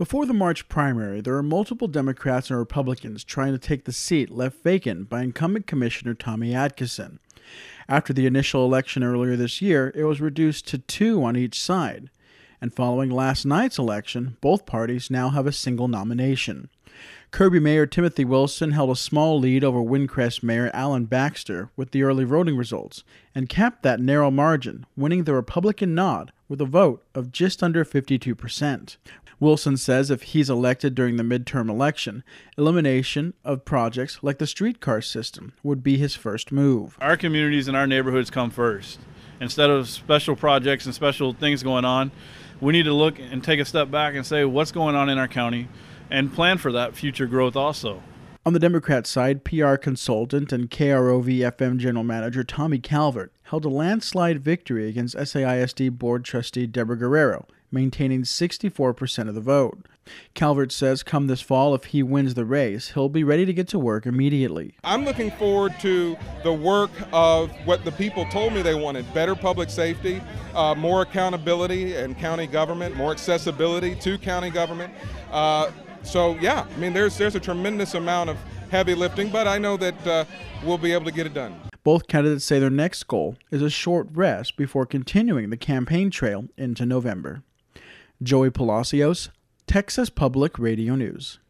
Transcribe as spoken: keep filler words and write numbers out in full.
Before the March primary, there are multiple Democrats and Republicans trying to take the seat left vacant by incumbent Commissioner Tommy Adkisson. After the initial election earlier this year, it was reduced to two on each side. And following last night's election, both parties now have a single nomination. Kirby Mayor Timothy Wilson held a small lead over Windcrest Mayor Alan Baxter with the early voting results and capped that narrow margin, winning the Republican nod with a vote of just under fifty-two percent. Wilson says if he's elected during the midterm election, elimination of projects like the streetcar system would be his first move. Our communities and our neighborhoods come first. Instead of special projects and special things going on, we need to look and take a step back and say what's going on in our county and plan for that future growth also. On the Democrat side, P R consultant and K R O V F M general manager Tommy Calvert held a landslide victory against S A I S D board trustee Deborah Guerrero, maintaining sixty-four percent of the vote. Calvert says come this fall, if he wins the race, he'll be ready to get to work immediately. I'm looking forward to the work of what the people told me they wanted: better public safety, uh, more accountability in county government, more accessibility to county government. Uh, so yeah, I mean there's there's a tremendous amount of heavy lifting, but I know that uh, we'll be able to get it done. Both candidates say their next goal is a short rest before continuing the campaign trail into November. Joey Palacios, Texas Public Radio News.